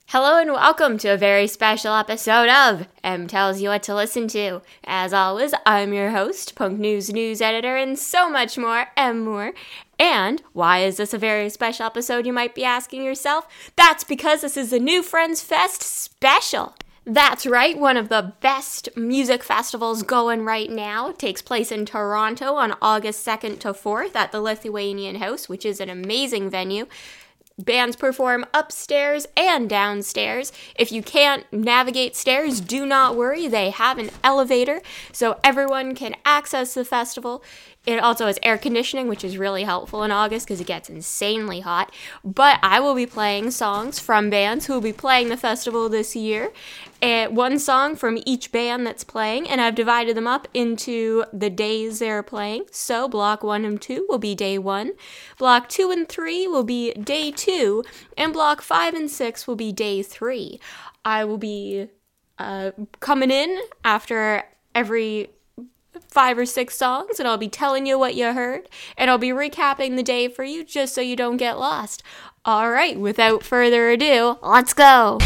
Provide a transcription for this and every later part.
Hello and welcome to a very special episode of M Tells You What to Listen to. As always, I'm your host, Punk News News Editor, and so much more, M Moore. And why is this a very special episode, you might be asking yourself? That's because this is the New Friends Fest special. That's right, one of the best music festivals going right now. It takes place in Toronto on August 2nd to 4th at the Lithuanian House, which is an amazing venue. Bands perform upstairs and downstairs. If you can't navigate stairs, do not worry. They have an elevator so everyone can access the festival. It also has air conditioning, which is really helpful in August because it gets insanely hot. But I will be playing songs from bands who will be playing the festival this year. One song from each band that's playing, and I've divided them up into the days they're playing. So block 1 and 2 will be day 1. Block 2 and 3 will be day 2. And block 5 and 6 will be day 3. I will be coming in after every 5 or 6 songs, and I'll be telling you what you heard, and I'll be recapping the day for you just so you don't get lost. All right, without further ado, let's go.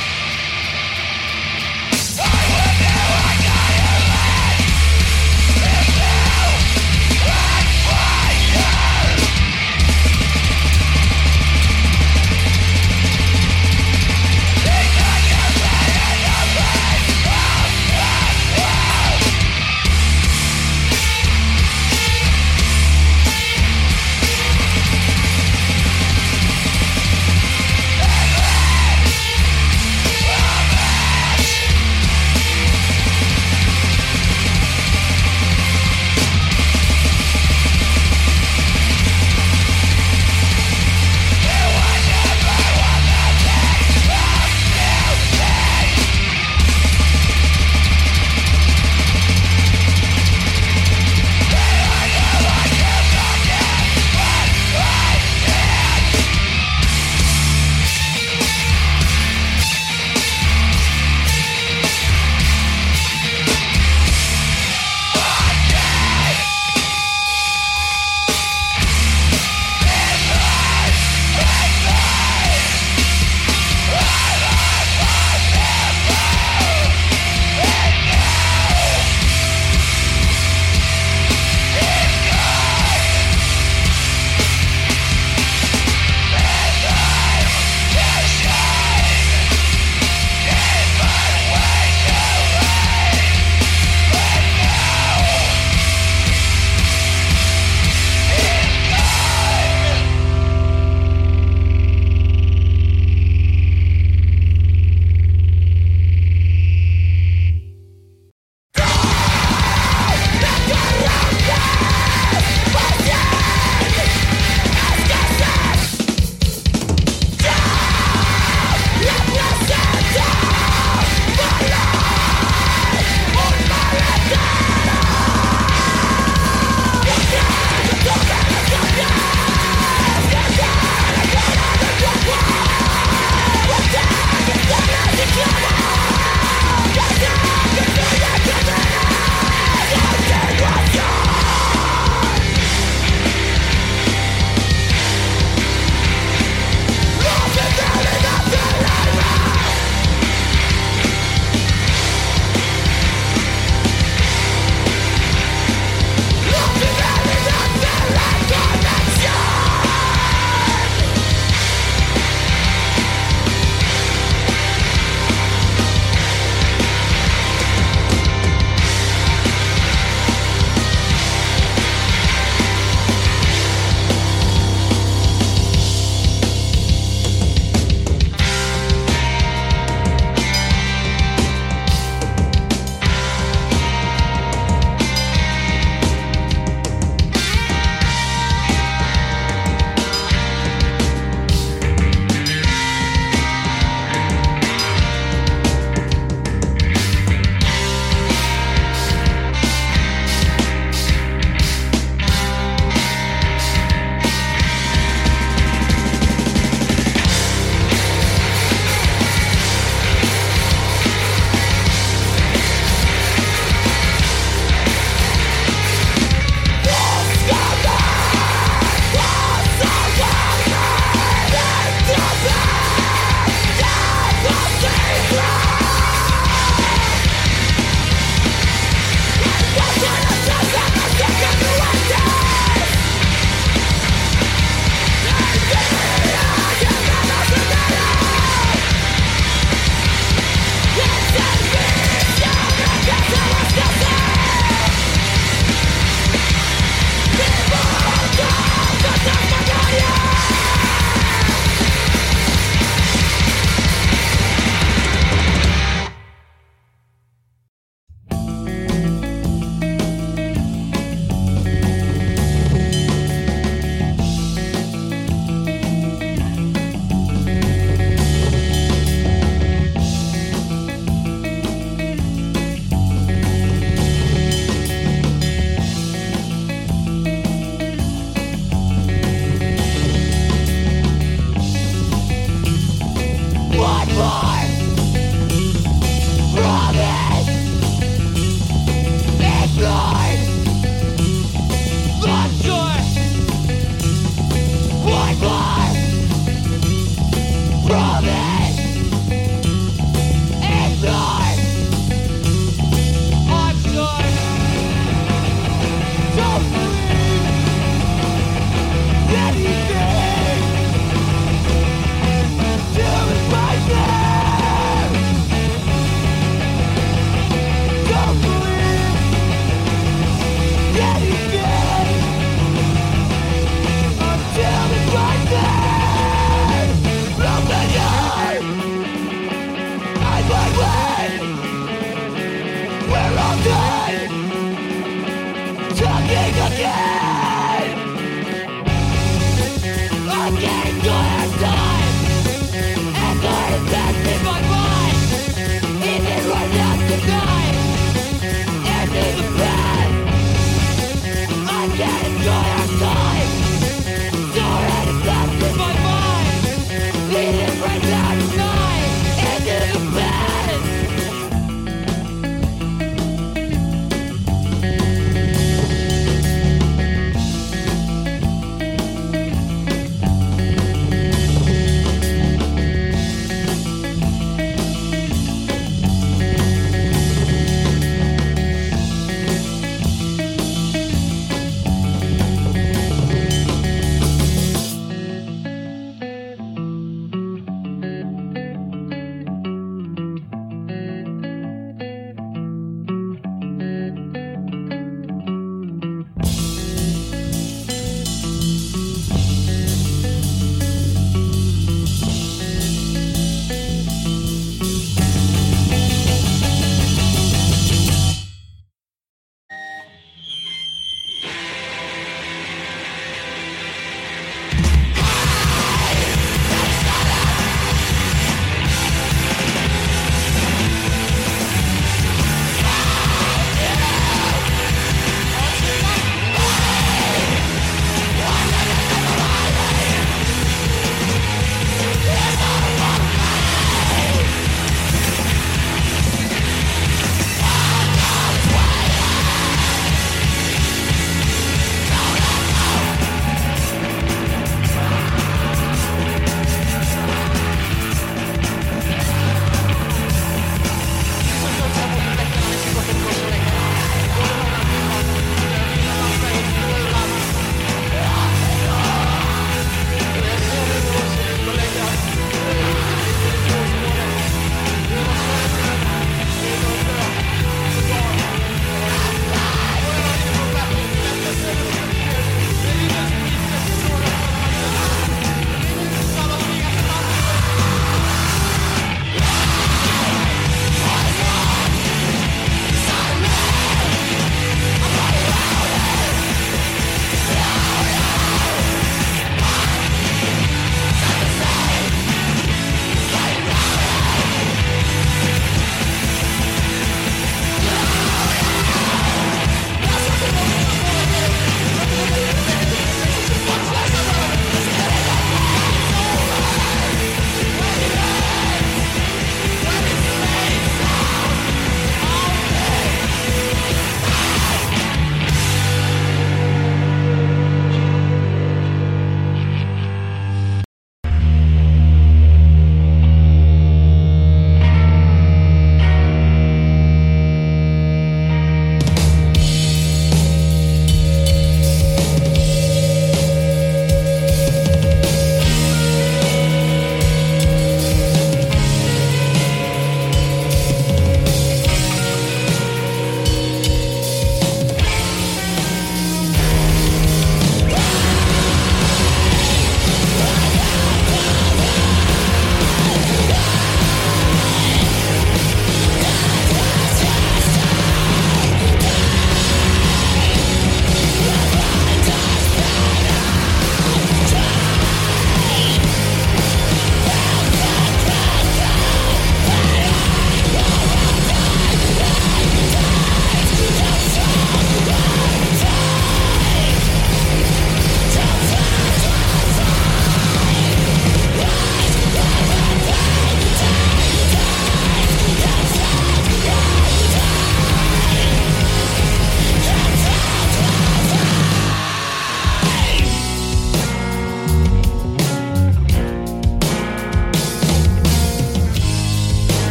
I will never get away.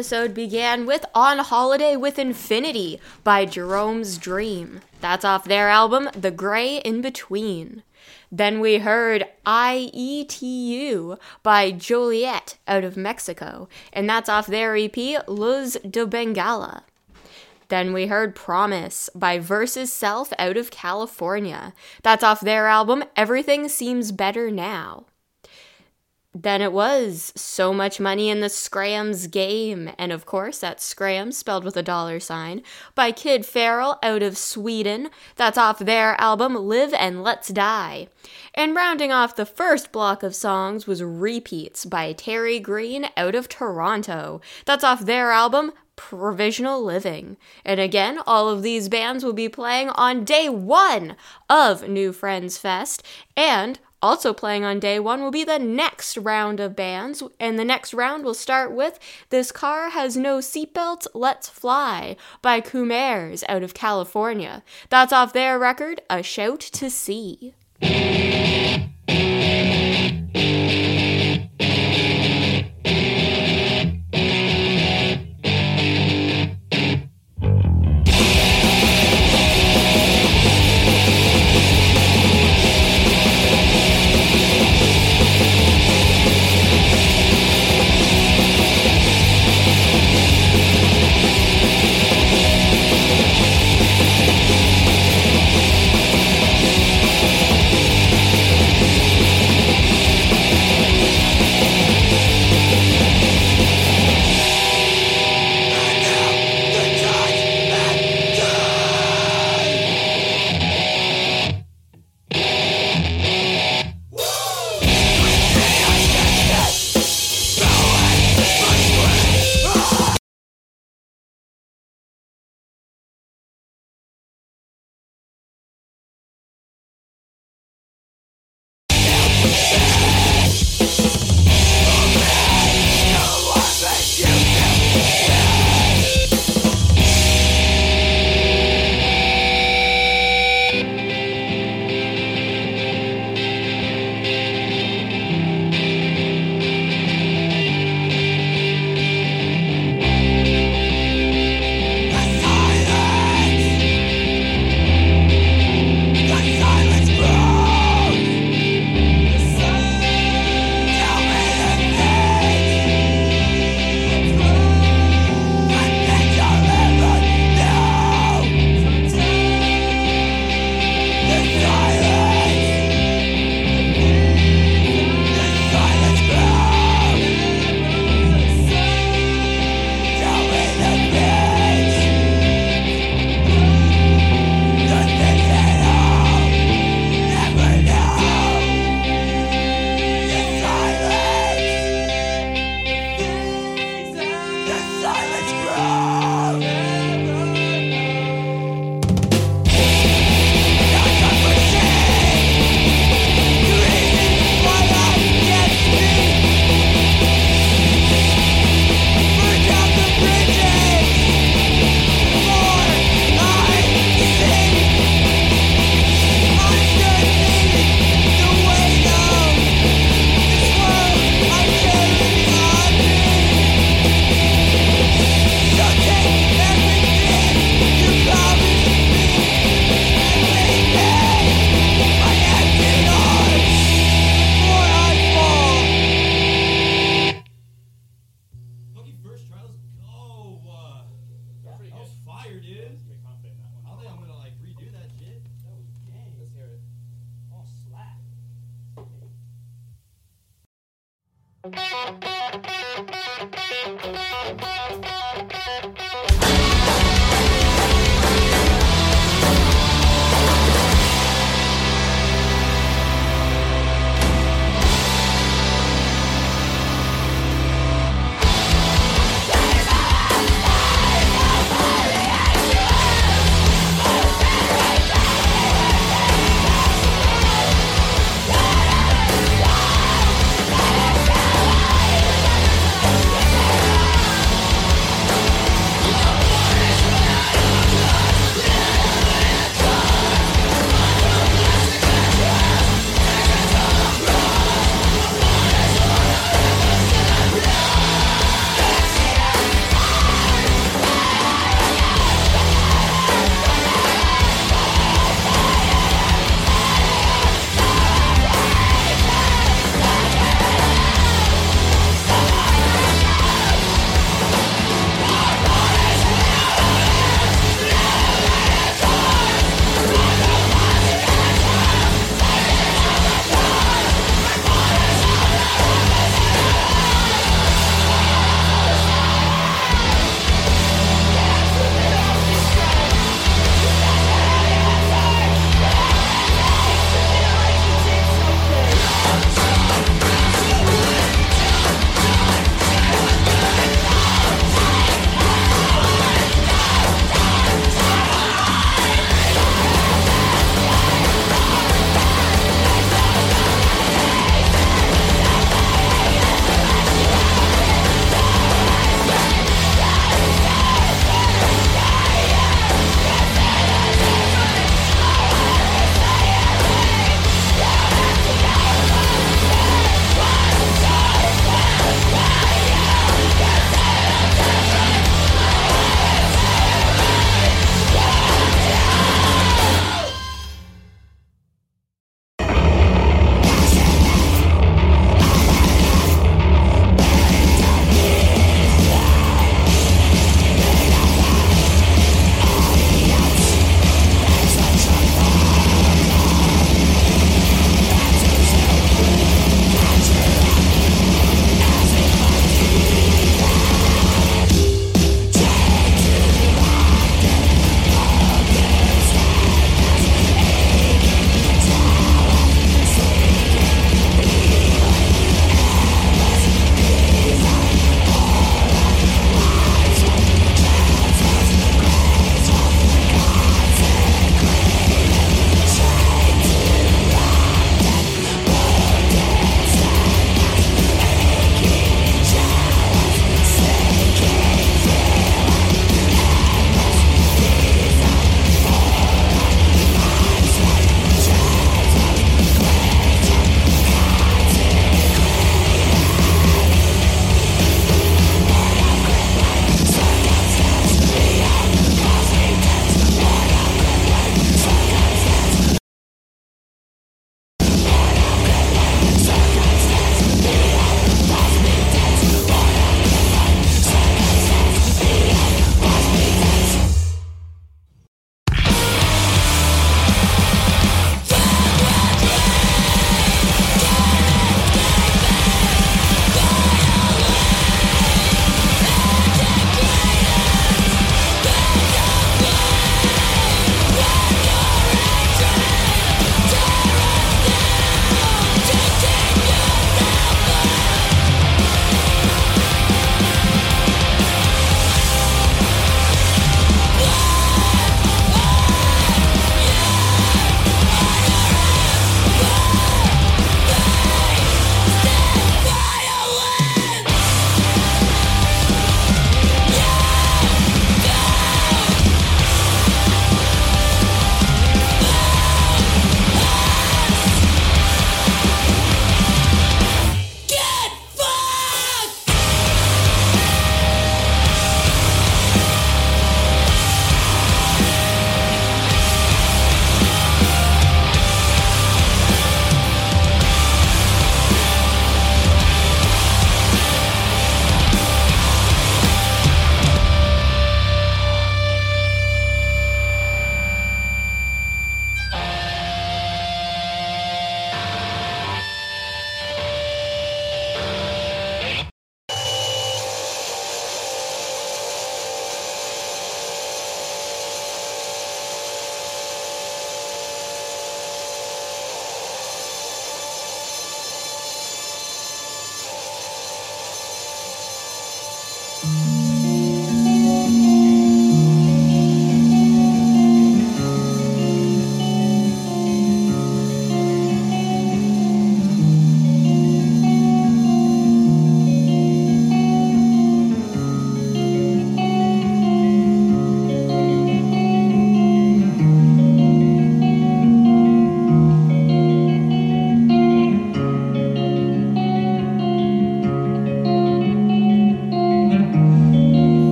episode began with On Holiday with Infinity by Jerome's Dream. That's off their album, The Gray in Between. Then we heard IETU by Joliet out of Mexico, and that's off their EP, Luz de Bengala. Then we heard Promise by Versus Self out of California. That's off their album, Everything Seems Better Now. Then it was So Much Money in the Scrams Game, and of course that's Scrams spelled with a $, by Kid Farrell out of Sweden. That's off their album Live and Let's Die. And rounding off the first block of songs was Repeats by Terry Green out of Toronto. That's off their album Provisional Living. And again, all of these bands will be playing on day 1 of New Friends Fest, and also playing on day 1 will be the next round of bands, and the next round will start with This Car Has No Seatbelts, Let's Fly by Coumers out of California. That's off their record, A Shout to Sea.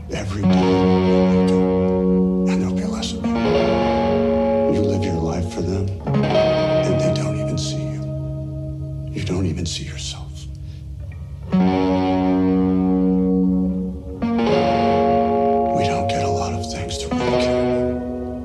every day, and there'll be less of you. You live your life for them, and they don't even see you. You don't even see yourself. We don't get a lot of things to really care about.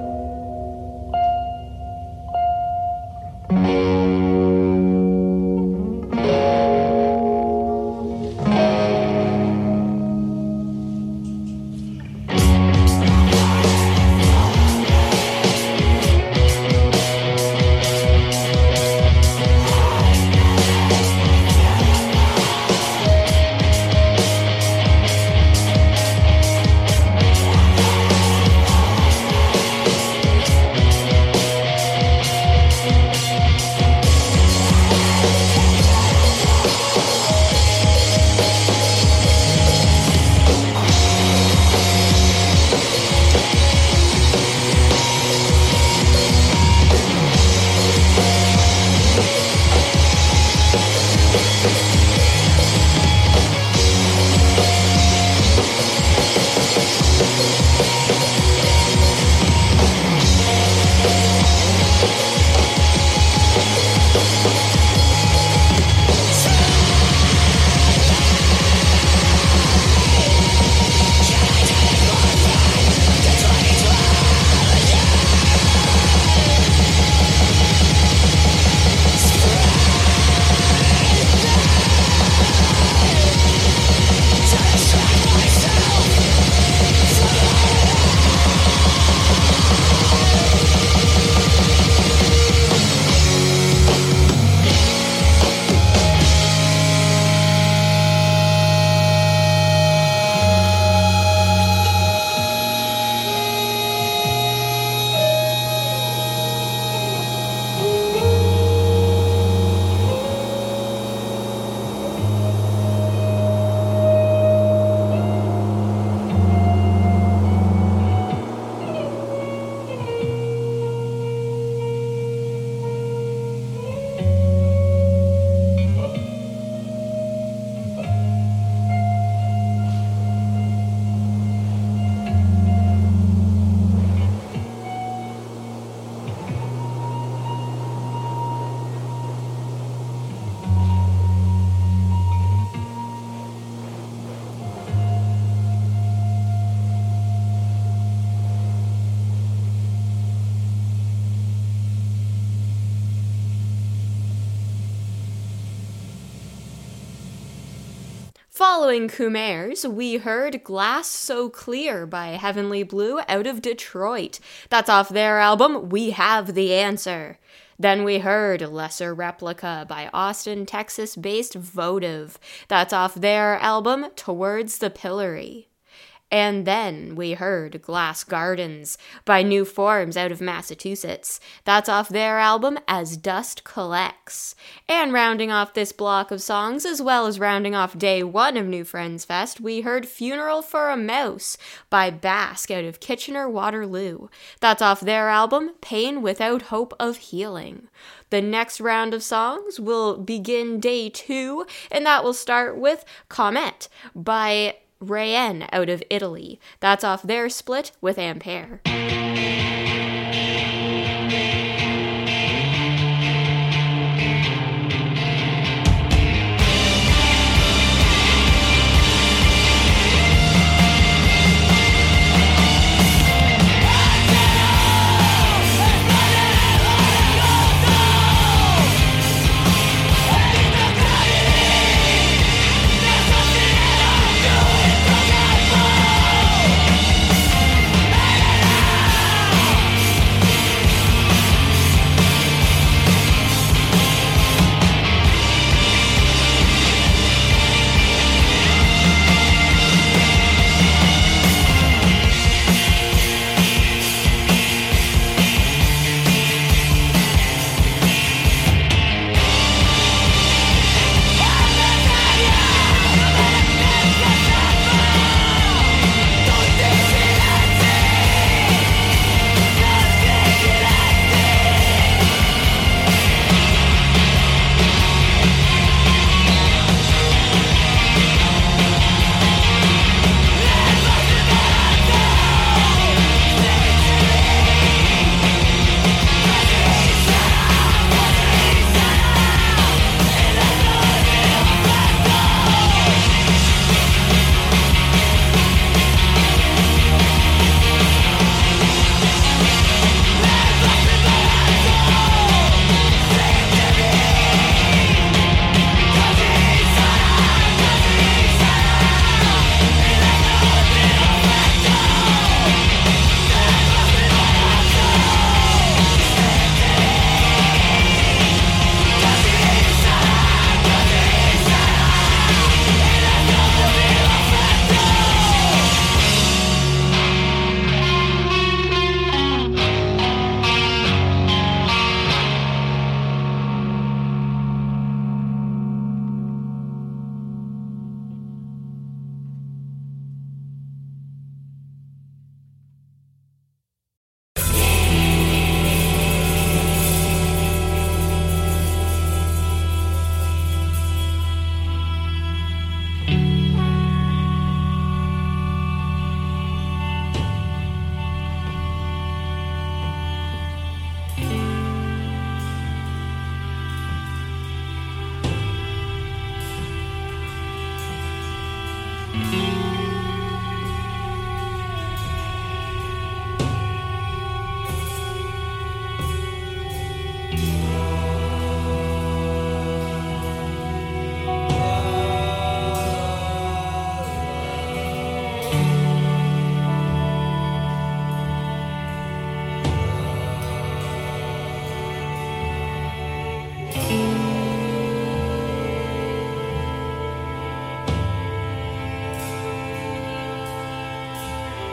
Following Khmer's, we heard Glass So Clear by Heavenly Blue out of Detroit. That's off their album, We Have the Answer. Then we heard Lesser Replica by Austin, Texas-based Votive. That's off their album, Towards the Pillory. And then we heard Glass Gardens by New Forms out of Massachusetts. That's off their album As Dust Collects. And rounding off this block of songs, as well as rounding off day one of New Friends Fest, we heard Funeral for a Mouse by Basque out of Kitchener-Waterloo. That's off their album Pain Without Hope of Healing. The next round of songs will begin day two, and that will start with Comet by Rayen out of Italy. That's off their split with Ampere.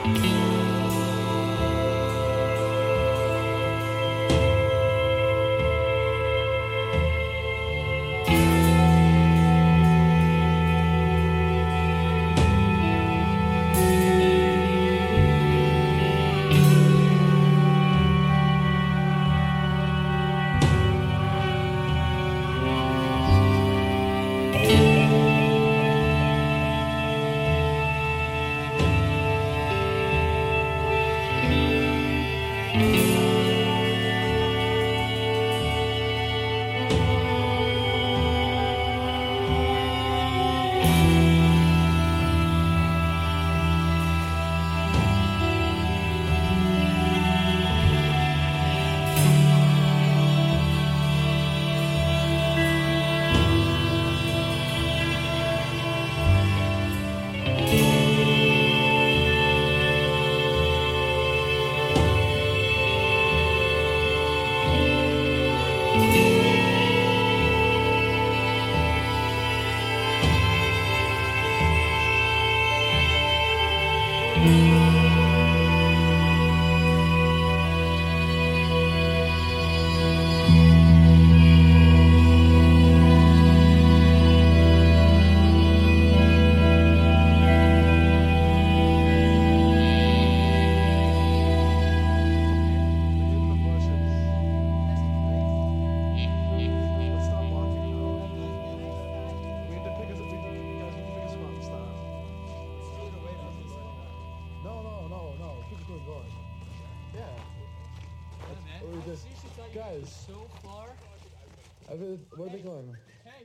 Guys, so far. Where are they going? Hey.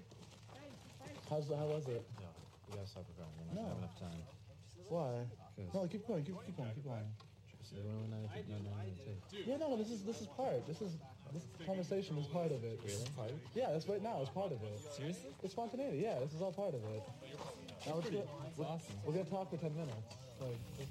How was it? No, we gotta stop recording. We're not have enough time. Why? No, keep going. Keep going. No. This is part. This conversation is part of it. Really? Part? Yeah, that's right now. It's part of it. Seriously? It's spontaneity. Yeah, this is all part of it. Now That's awesome. We're gonna talk for 10 minutes. Like.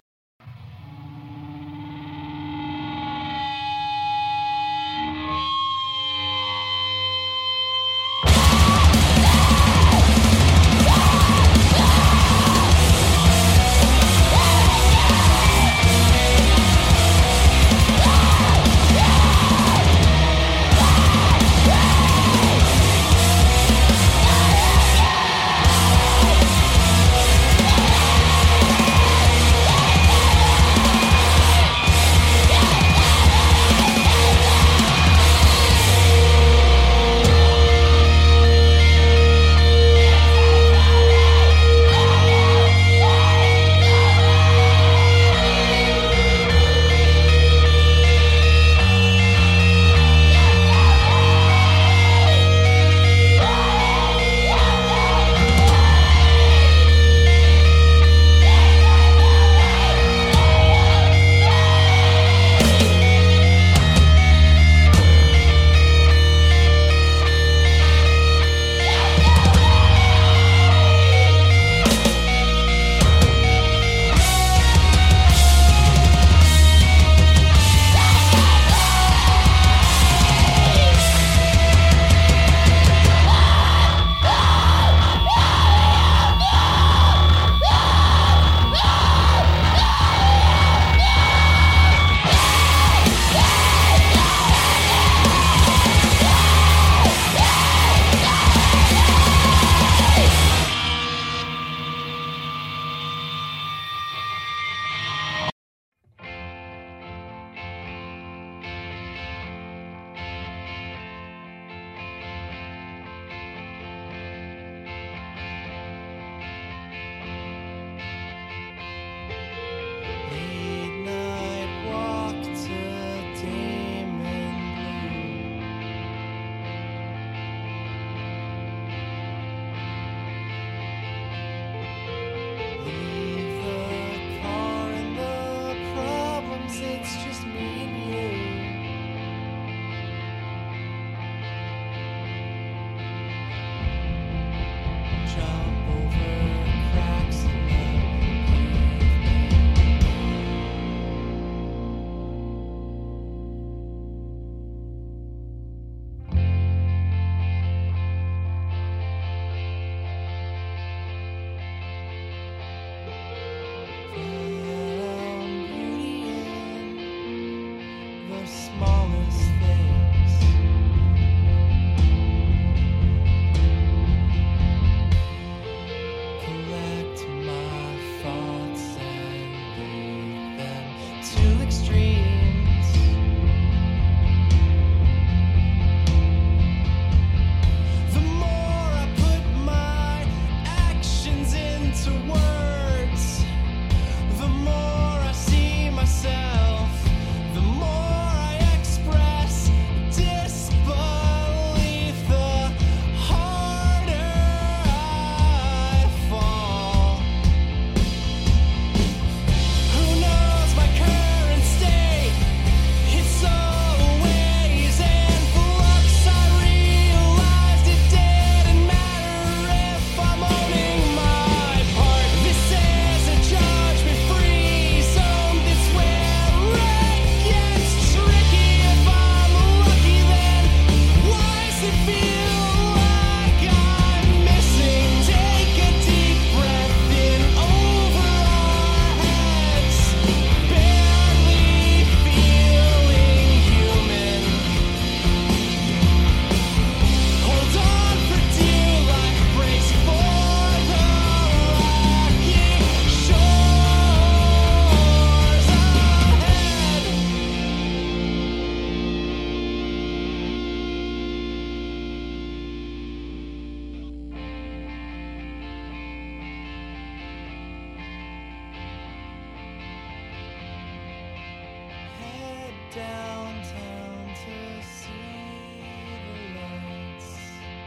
downtown to see the lights.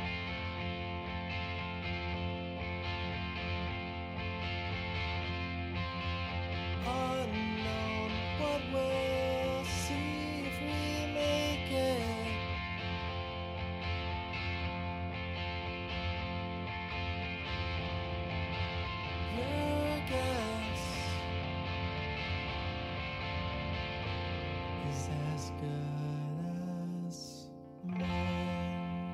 Unknown, what we'll see if we make it. Your guess is as good as mine.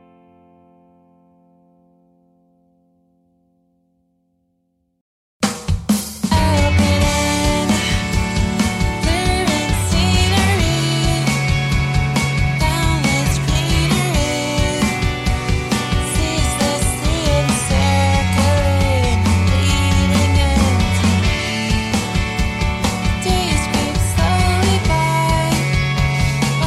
Opening, clearing scenery, boundless greenery, ceaselessly encircling, leading into me. Days creep slowly by,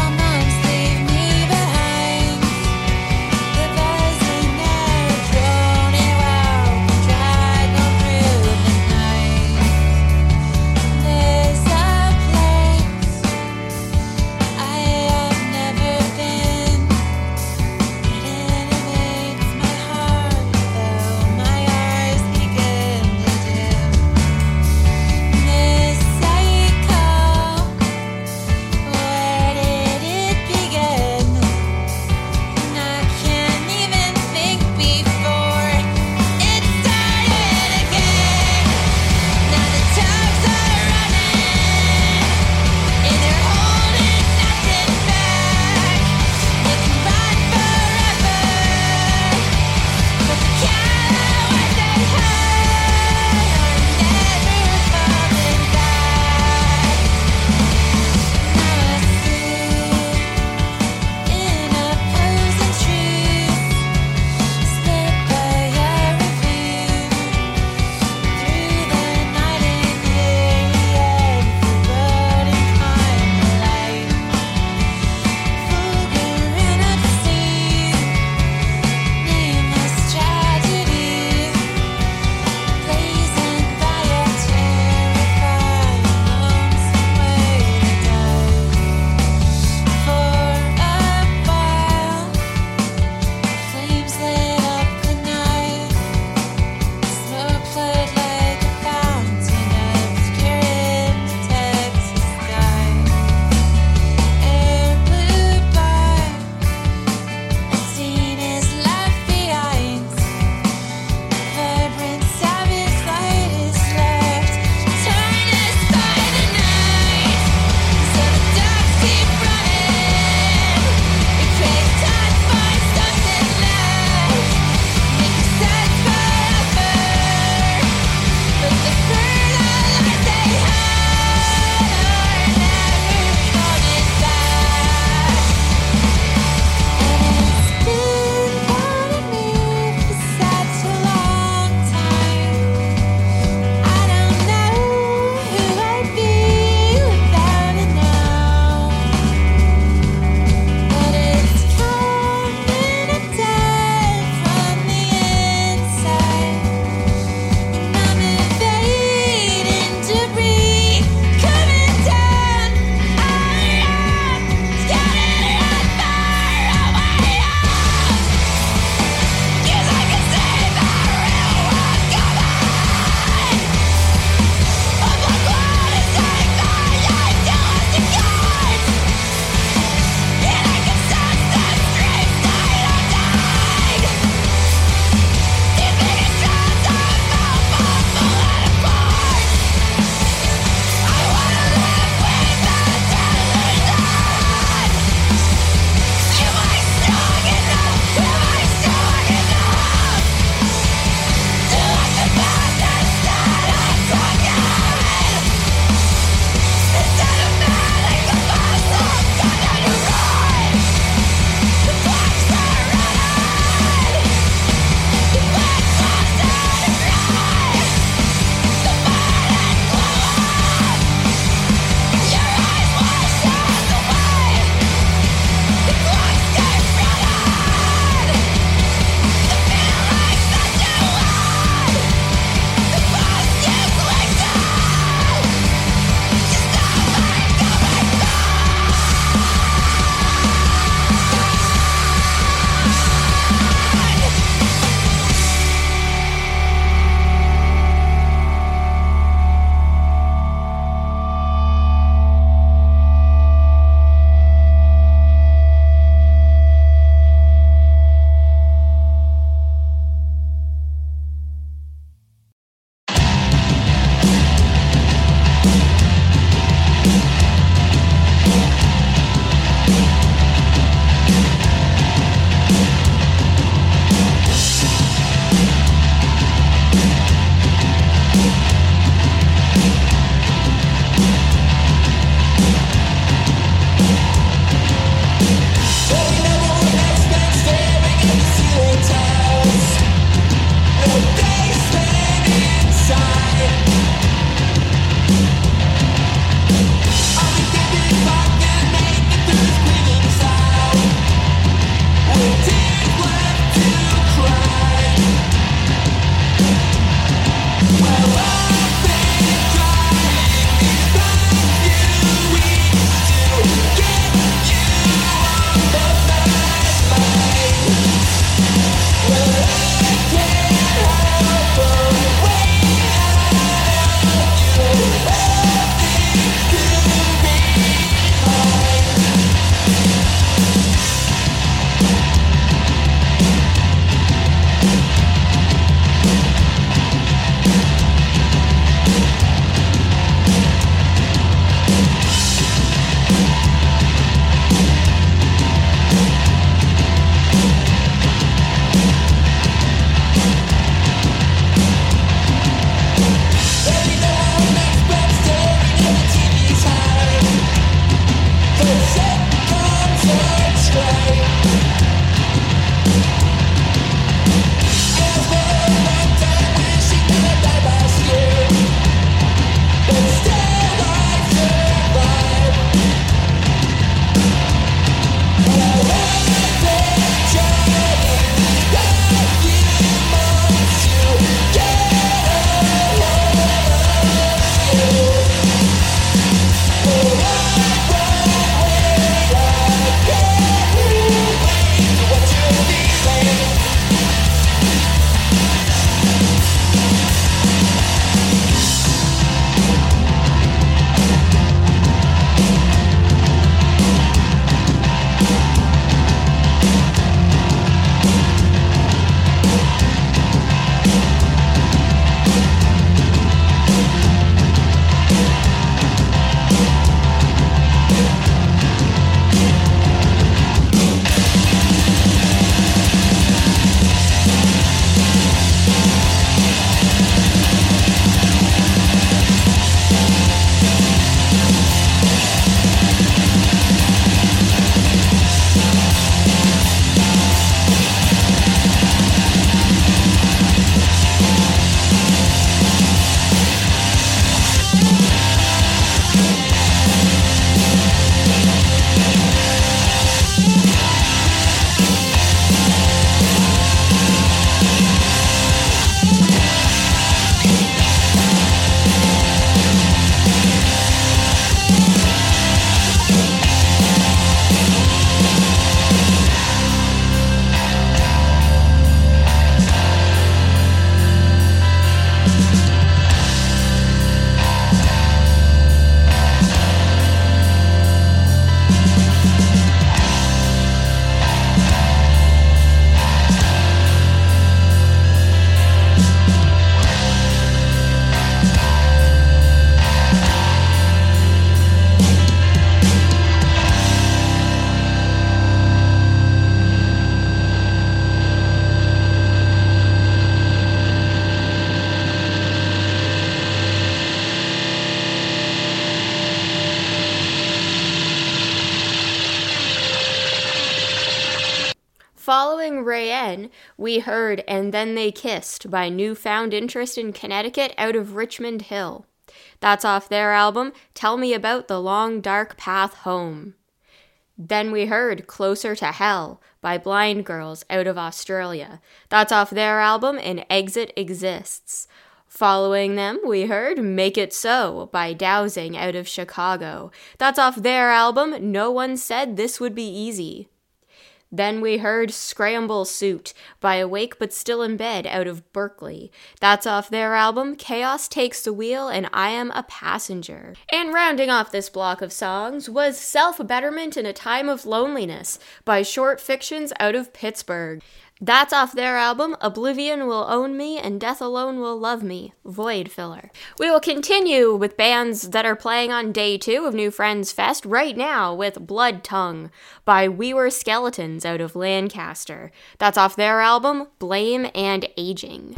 Following Rayen, we heard And Then They Kissed by Newfound Interest in Connecticut out of Richmond Hill. That's off their album, Tell Me About the Long Dark Path Home. Then we heard Closer to Hell by Blind Girls out of Australia. That's off their album, An Exit Exists. Following them, we heard Make It So by Dowsing out of Chicago. That's off their album, No One Said This Would Be Easy. Then we heard Scramble Suit by Awake But Still in Bed out of Berkeley. That's off their album, Chaos Takes the Wheel and I Am a Passenger. And rounding off this block of songs was Self-Betterment in a Time of Loneliness by Short Fictions out of Pittsburgh. That's off their album, Oblivion Will Own Me and Death Alone Will Love Me, Void Filler. We will continue with bands that are playing on day 2 of New Friends Fest right now with Blood Tongue by We Were Skeletons out of Lancaster. That's off their album, Blame and Aging.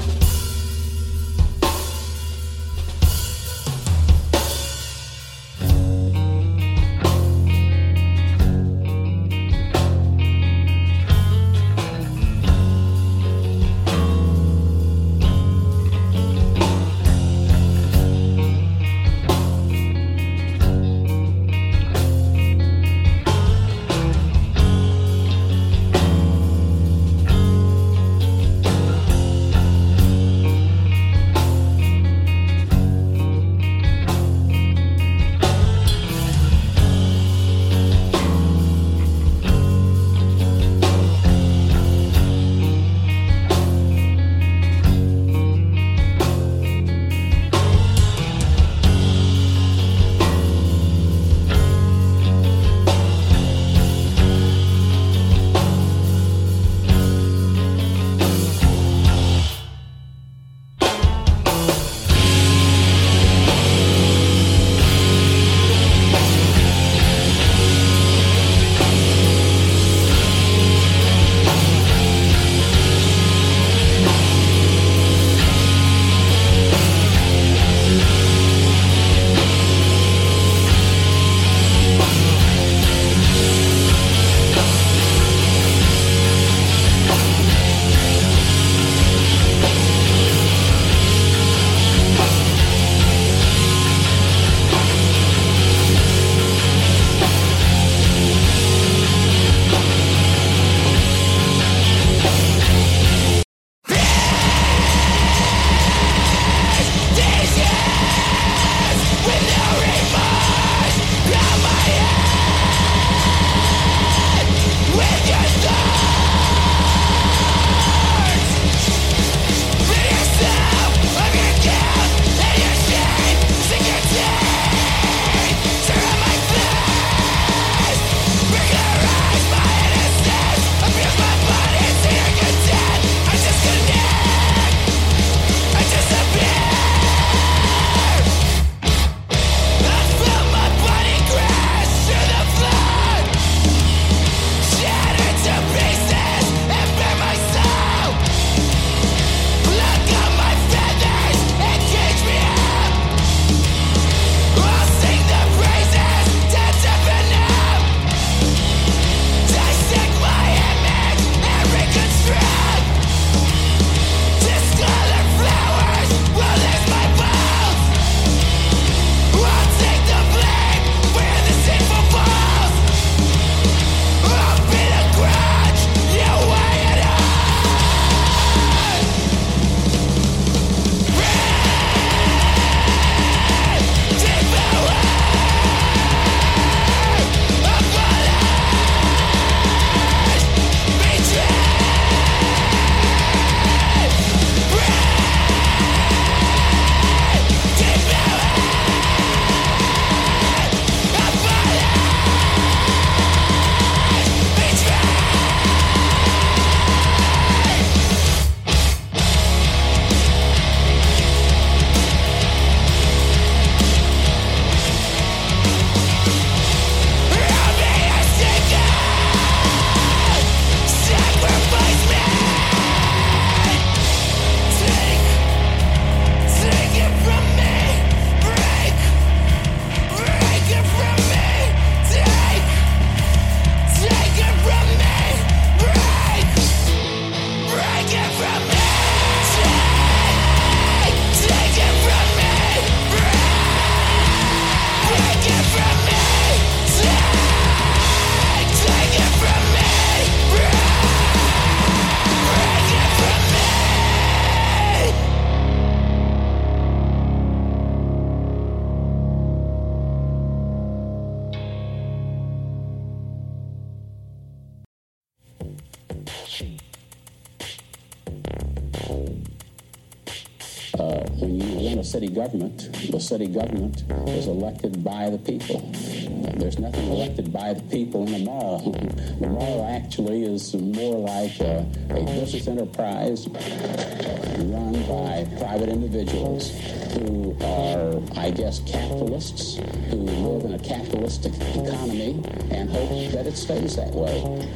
When you run a city government, the city government is elected by the people. There's nothing elected by the people in a mall. The mall actually is more like a business enterprise run by private individuals who are, I guess, capitalists, who live in a capitalistic economy and hope that it stays that way.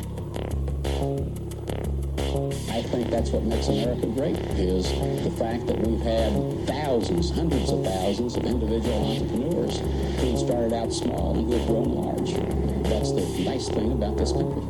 I think that's what makes America great, is the fact that we've had thousands, hundreds of thousands of individual entrepreneurs who started out small and who have grown large. That's the nice thing about this country.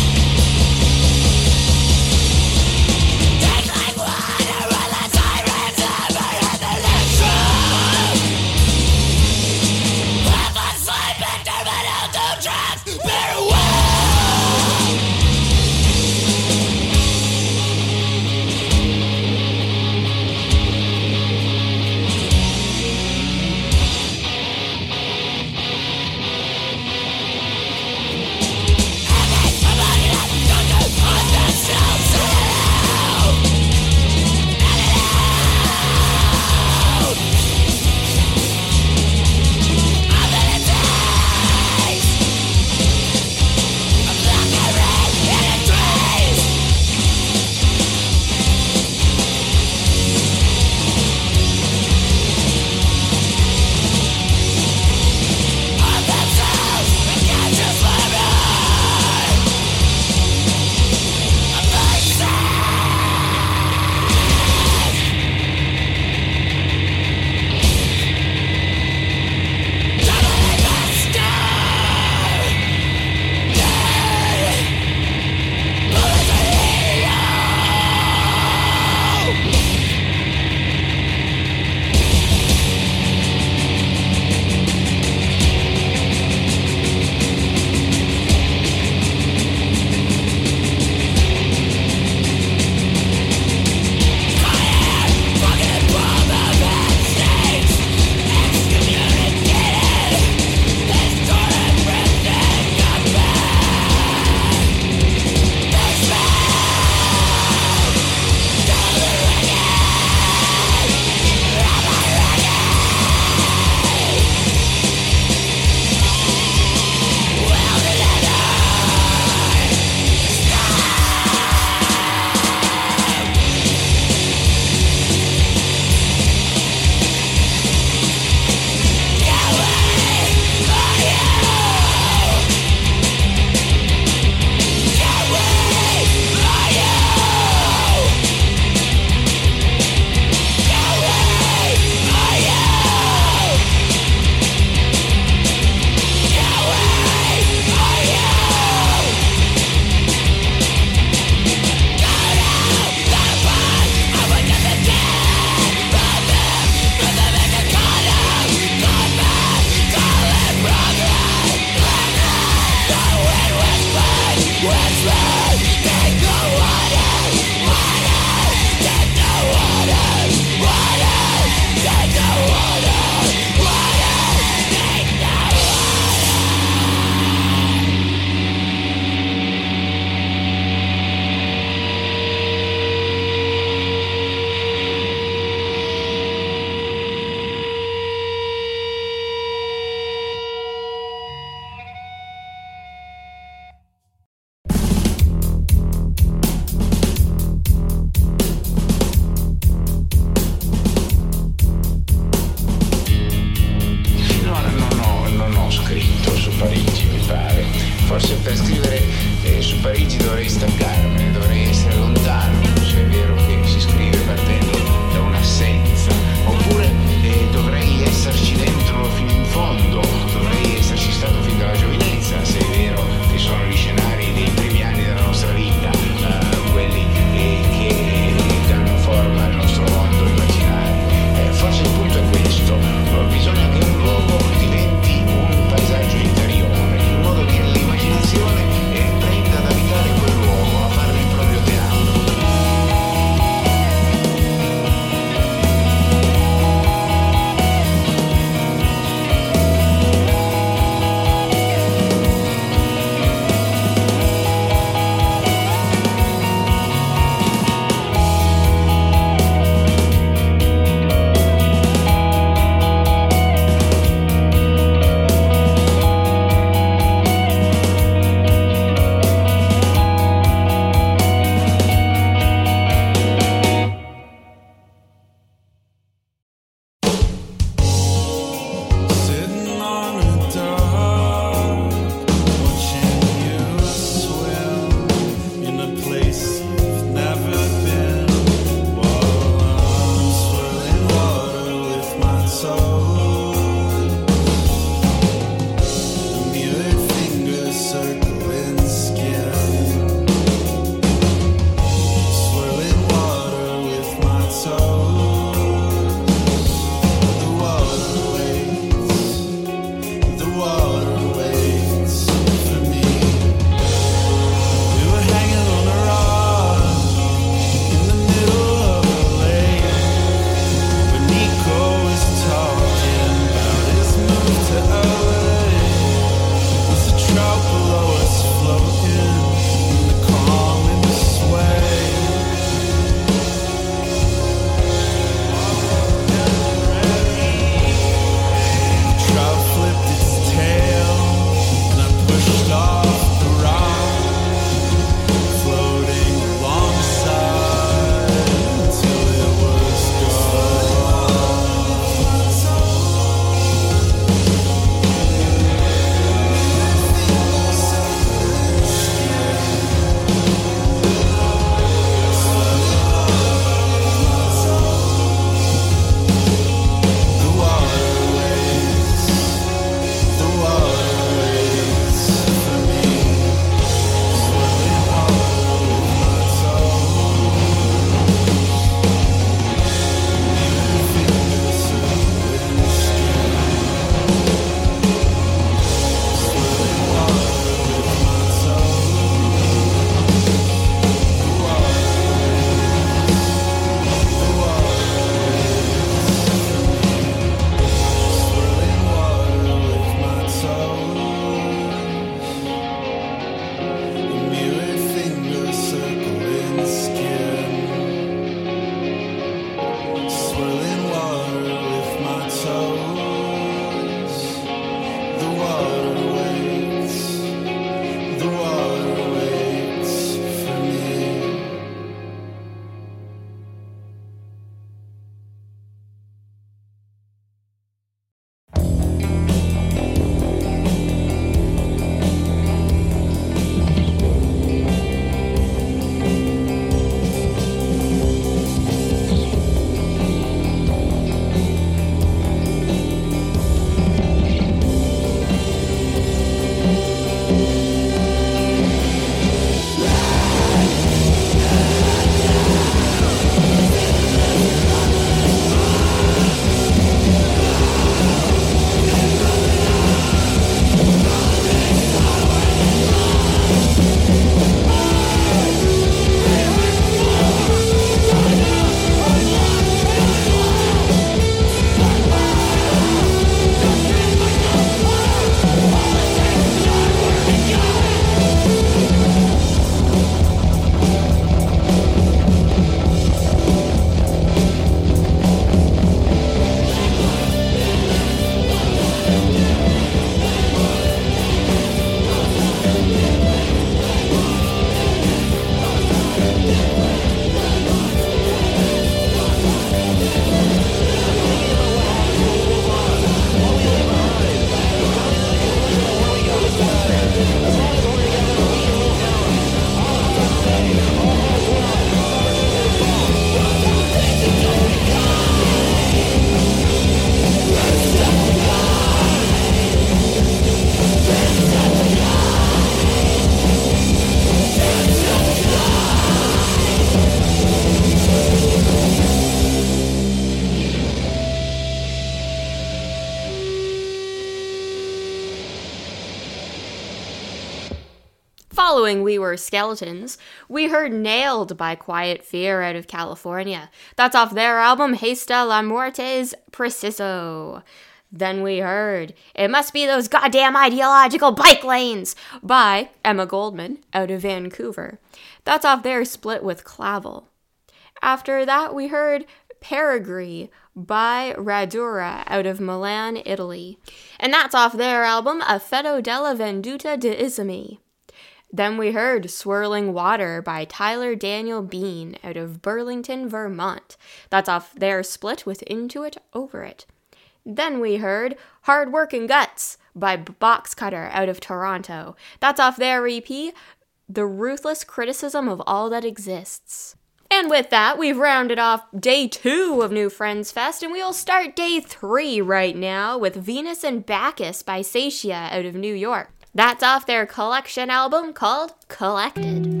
Following We Were Skeletons, we heard Nailed by Quiet Fear out of California. That's off their album Hasta la Muerte's Preciso. Then we heard It Must Be Those Goddamn Ideological Bike Lanes by Emma Goldman out of Vancouver. That's off their split with Clavel. After that, we heard Perigee by Radura out of Milan, Italy. And that's off their album Affetto della Venduta d'Izumi. Then we heard Swirling Water by Tyler Daniel Bean out of Burlington, Vermont. That's off their split with Into It, Over It. Then we heard Hard Workin' Guts by Box Cutter out of Toronto. That's off their EP, The Ruthless Criticism of All That Exists. And with that, we've rounded off day 2 of New Friends Fest, and we'll start day 3 right now with Venus and Bacchus by Satia out of New York. That's off their collection album called Collected.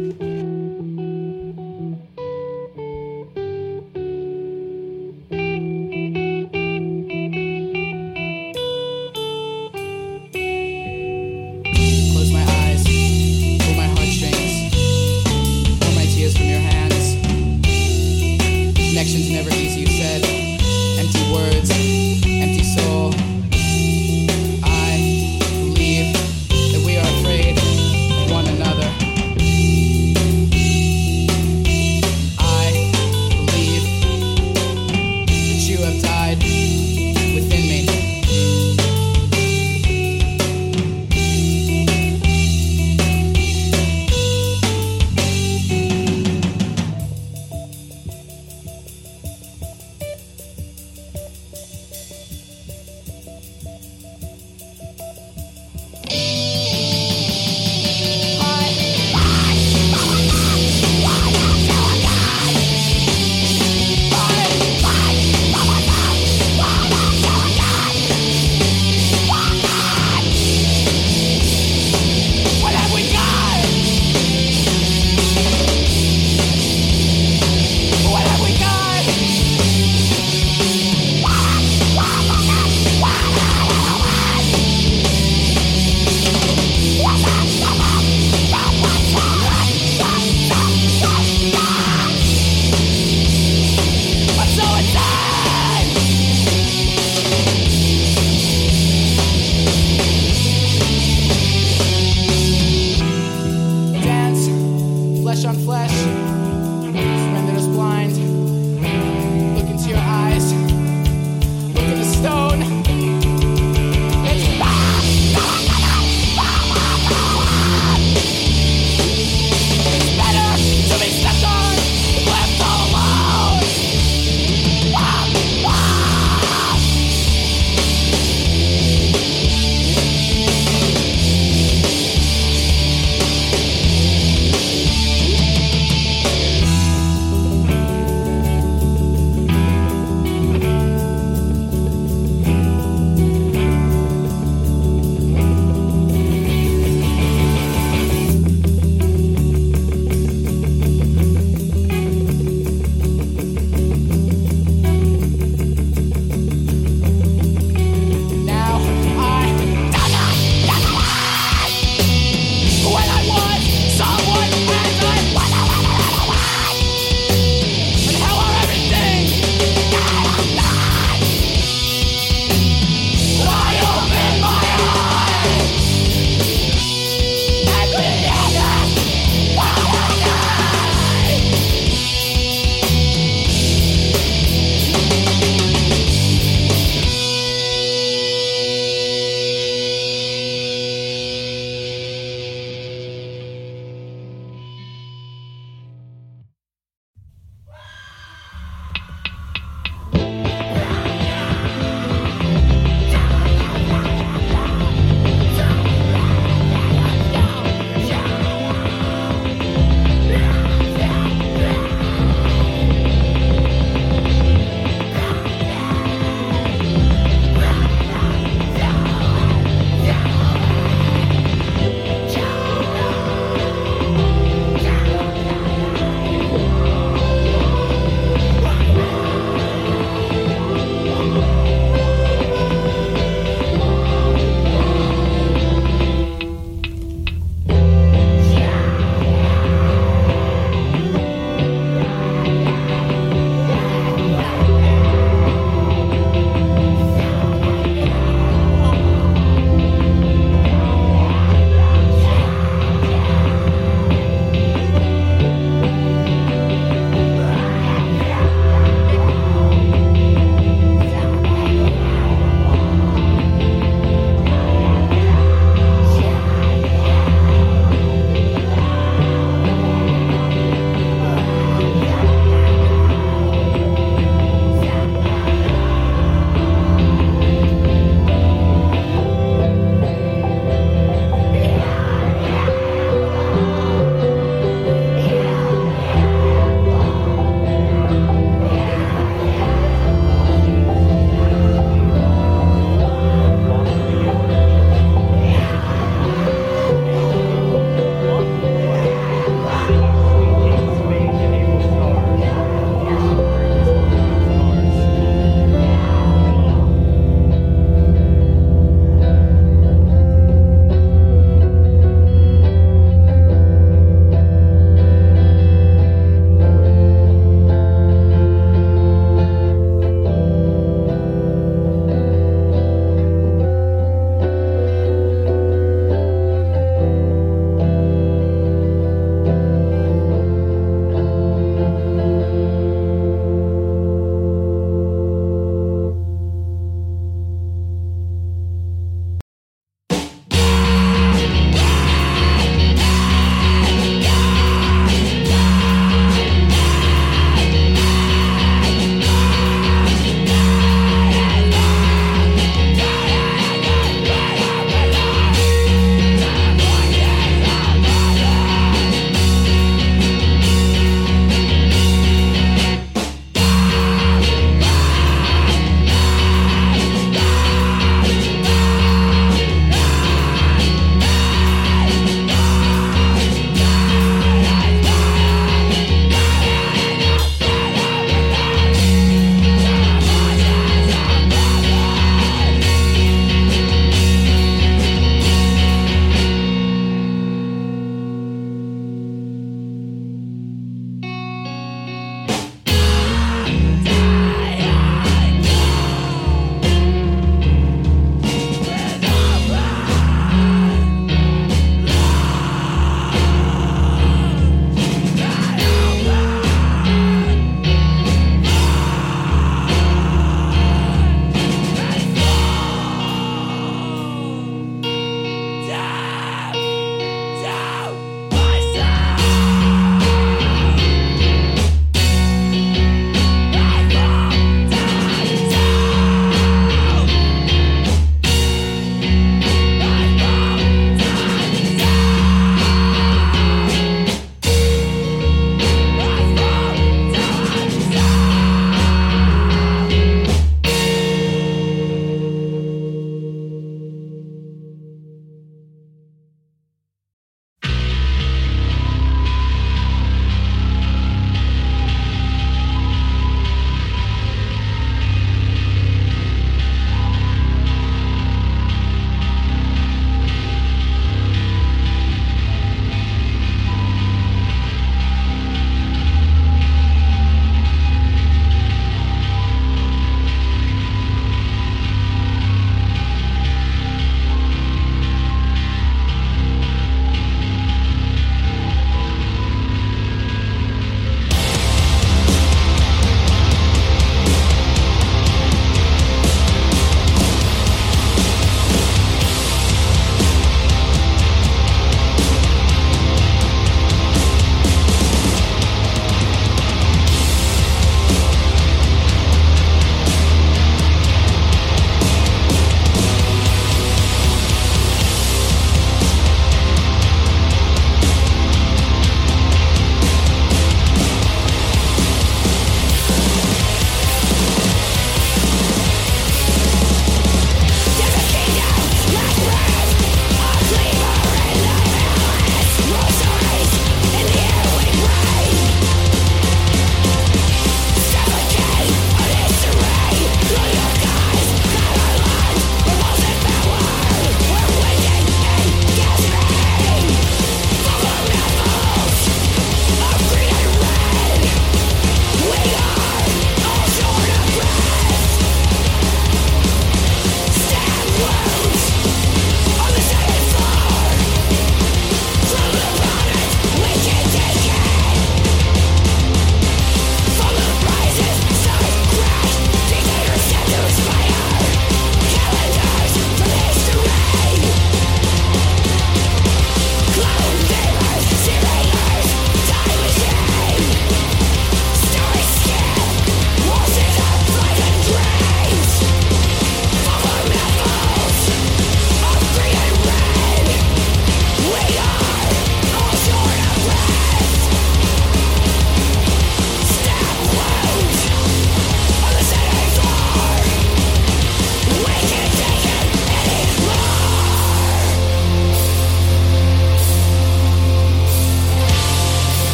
Close my eyes, pull my heartstrings, pour my tears from your hands. Connection's never easy, you said. Empty words, empty soul. I believe that we are afraid of one another.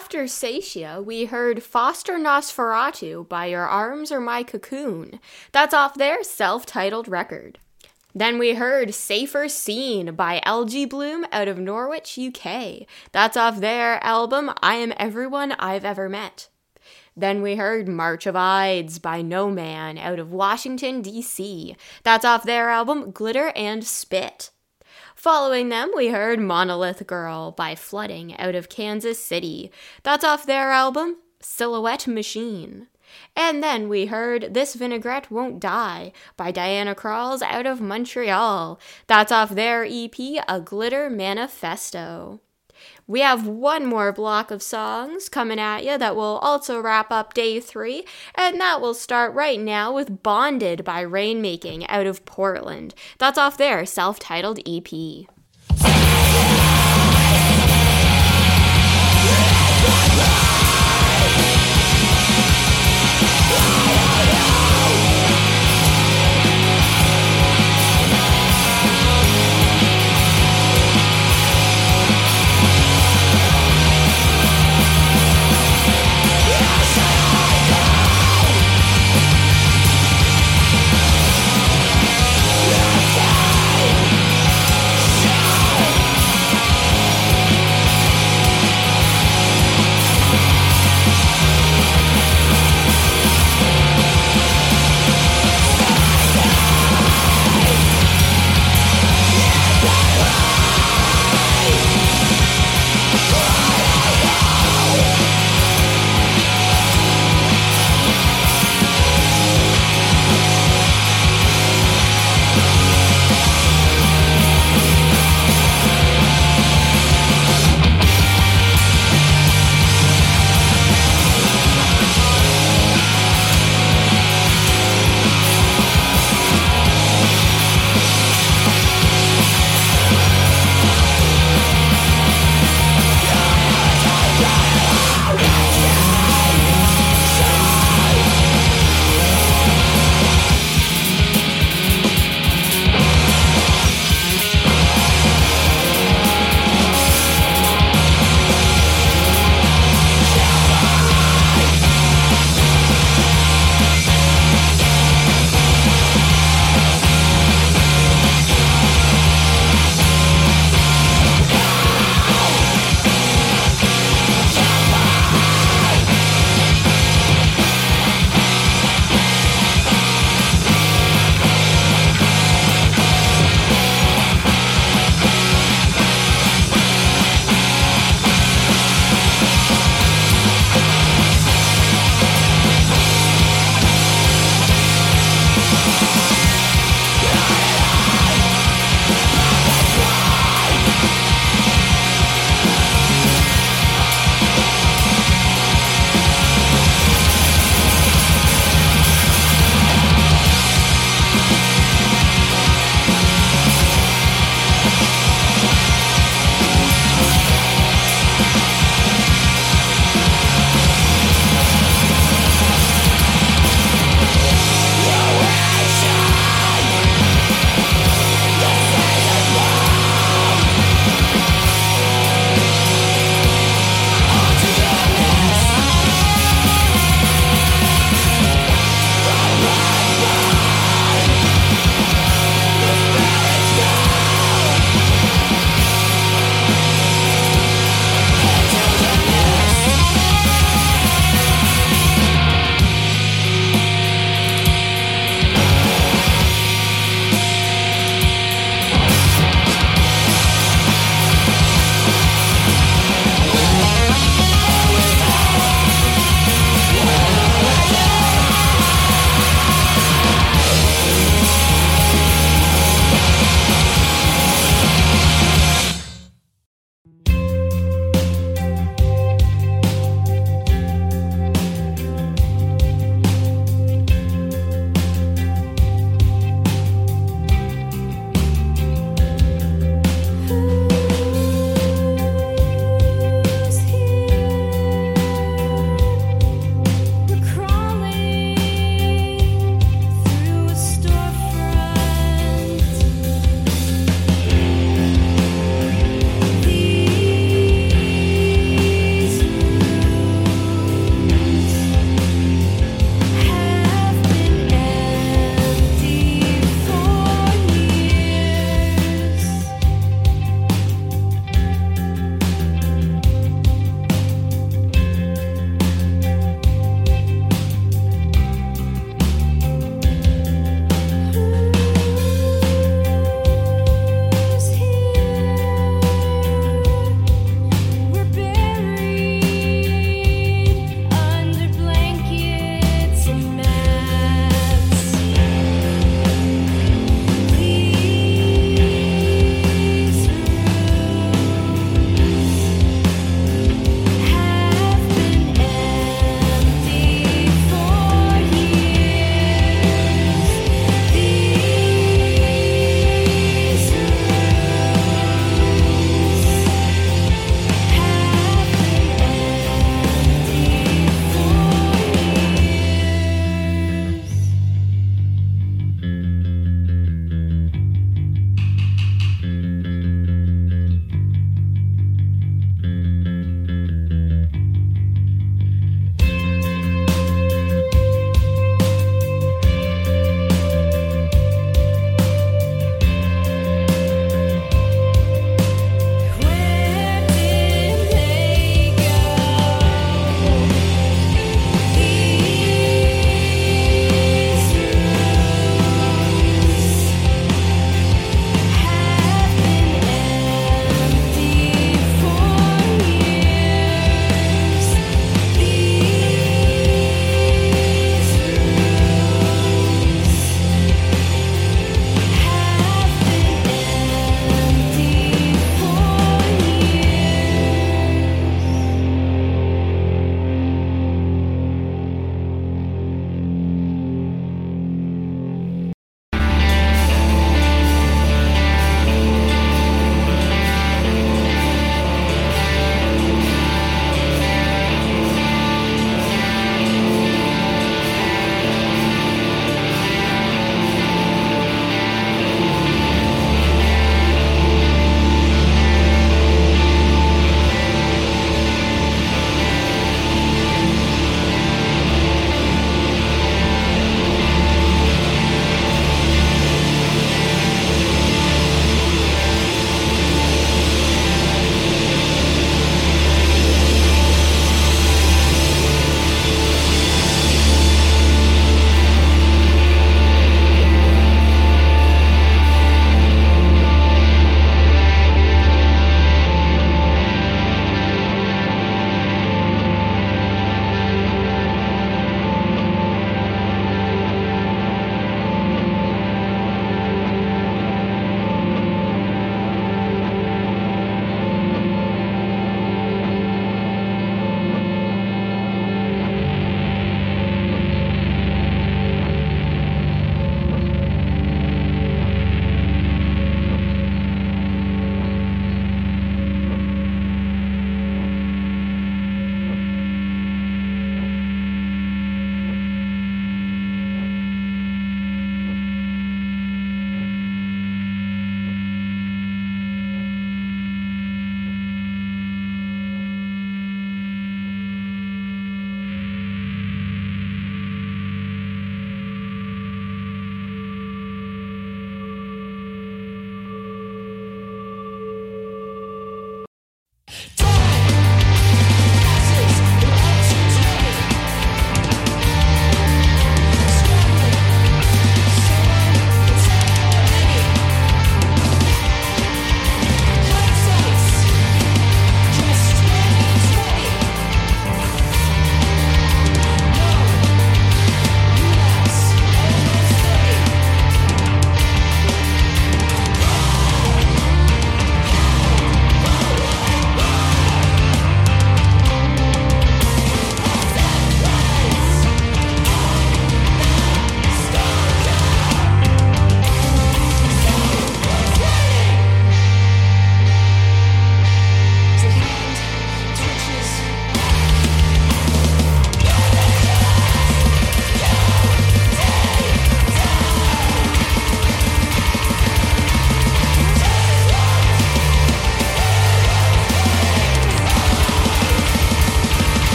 After Satia, we heard Foster Nosferatu by Your Arms Are My Cocoon. That's off their self-titled record. Then we heard Safer Scene by LG Bloom out of Norwich, UK. That's off their album I Am Everyone I've Ever Met. Then we heard March of Ides by No Man out of Washington, D.C. That's off their album Glitter and Spit. Following them, we heard Monolith Girl by Flooding out of Kansas City. That's off their album Silhouette Machine. And then we heard This Vinaigrette Won't Die by Diana Kralls out of Montreal. That's off their EP, A Glitter Manifesto. We have one more block of songs coming at you that will also wrap up day 3, and that will start right now with Bonded by Rainmaking out of Portland. That's off their self-titled EP. Shut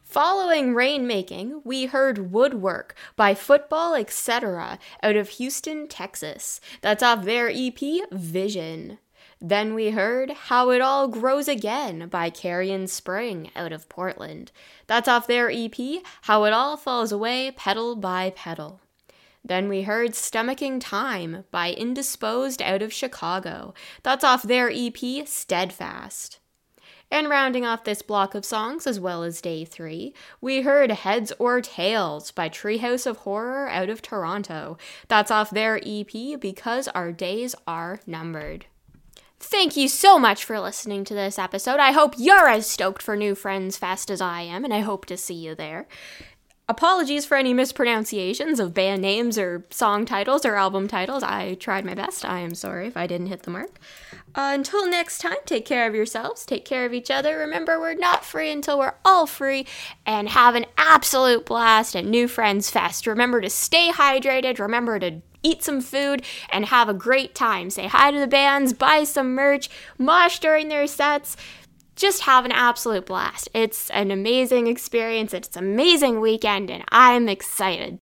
Following Rainmaking, we heard Woodwork by Football Etc. out of Houston, Texas. That's off their EP, Vision. Then we heard How It All Grows Again by Carrion Spring out of Portland. That's off their EP, How It All Falls Away, Pedal by Pedal. Then we heard Stomaching Time by Indisposed out of Chicago. That's off their EP, Steadfast. And rounding off this block of songs, as well as day 3, we heard Heads or Tails by Treehouse of Horror out of Toronto. That's off their EP, Because Our Days Are Numbered. Thank you so much for listening to this episode. I hope you're as stoked for New Friends Fest as I am, and I hope to see you there. Apologies for any mispronunciations of band names or song titles or album titles. I tried my best. I am sorry if I didn't hit the mark. Until next time, take care of yourselves, take care of each other. Remember, we're not free until we're all free, and have an absolute blast at New Friends Fest. Remember to stay hydrated, remember to eat some food, and have a great time. Say hi to the bands, buy some merch, mosh during their sets. Just have an absolute blast. It's an amazing experience. It's an amazing weekend, and I'm excited.